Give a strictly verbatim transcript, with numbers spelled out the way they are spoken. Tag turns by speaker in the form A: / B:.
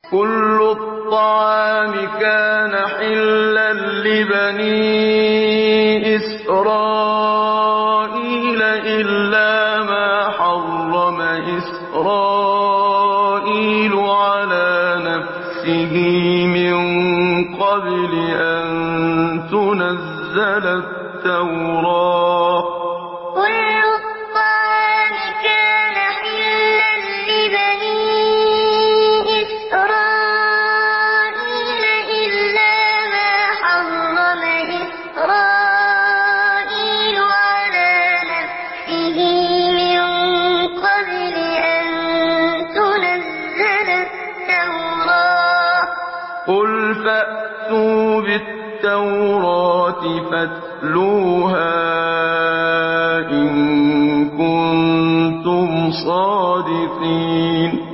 A: كل الطعام كان حلا لبني إسرائيل إلا ما حرم إسرائيل على نفسه من قبل أن تنزل التوراة
B: كل الطعام كان حلا لبني إسرائيل إلا ما حرم إسرائيل على نفسه من قبل أن تنزل التوراة
A: قل فأتوا بالتوراة فاتلوها إن كنتم صادقين